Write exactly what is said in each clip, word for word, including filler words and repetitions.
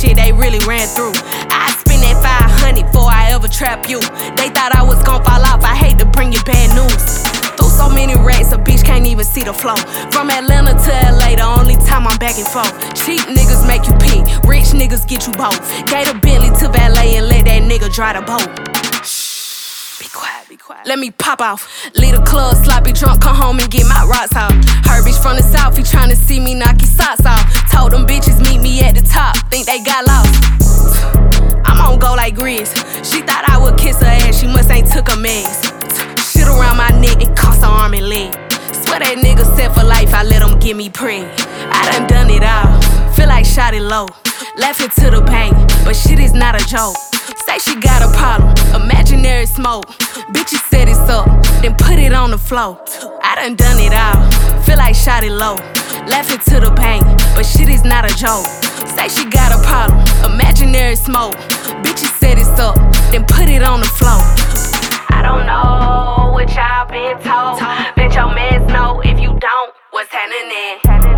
shit they really ran through. I spend that five hundred before I ever trap you. They thought I was gon' fall off, I hate to bring you bad news. Through so many racks, a bitch can't even see the flow. From Atlanta to L A, the only time I'm back and forth. Cheap niggas make you pick, rich niggas get you both. Gave a Bentley to valet and let that nigga dry the boat. Be quiet, be quiet. Let me pop off. Leave the club, sloppy drunk, come home and get my rocks off. Her bitch from the south, he tryna see me knock his socks off. Told them bitches meet me at the top, think they got lost. I'm on go like Grizz. She thought I would kiss her ass, she must ain't took a mess. Shit around my neck, it cost her arm and leg. Swear that nigga set for life, I let him get me preg. I done done it all, feel like shot it low. Laughing to the bank, but shit is not a joke. Say she got a problem, imaginary smoke. Bitches set it up, then put it on the floor. I done done it all, feel like shot it low. Laughing to the bank, but shit is not a joke. Say she got a problem, imaginary smoke. Bitches set it up, then put it on the floor. I don't know what y'all been told. Bet your mans know if you don't, what's happening?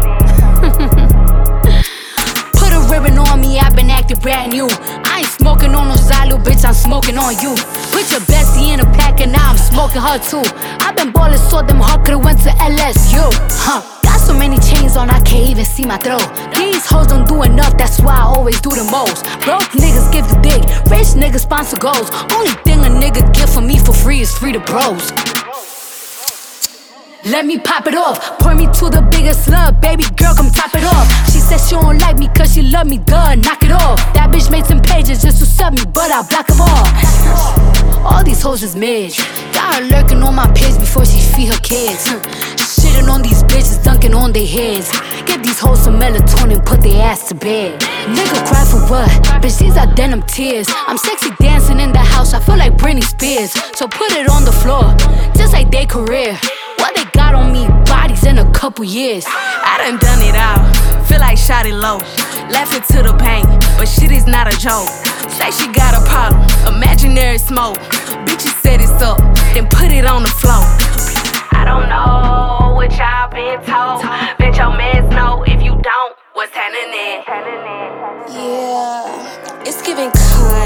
Put a ribbon on me, I've been acting brand new. I ain't smoking on no Zylo, bitch, I'm smoking on you. Put your bestie in a pack and now I'm smoking her too. I've been ballin' so them hard could've went to L S U. Huh. Got so many chains on, I can't even see my throat. These hoes don't do enough, that's why I always do the most. Broke niggas give the dick, rich niggas sponsor goals. Only thing a nigga get from me for free is free to bros. Let me pop it off, point me to the biggest love, baby girl, come top it off. She said she don't like me cause she love me, duh, knock it off. That bitch made some pages just to sub me, but I block them all. All these hoes is mid, got her lurking on my page before she feed her kids. Shitting on these bitches, dunking on their heads. Get these hoes some melatonin, put their ass to bed. Nigga cry for what? Bitch, these are denim tears. I'm sexy dancing in the house, I feel like Britney Spears. So put it on the floor, just like their career. What they got on me, bodies in a couple years. I done done it all, feel like shot it low. Laughing to the bank, but shit is not a joke. Say she got a problem, imaginary smoke. Bitches set it up, then put it on the floor. I don't know what y'all been told. Bet your mans know if you don't, what's happening? Yeah, it's giving kind.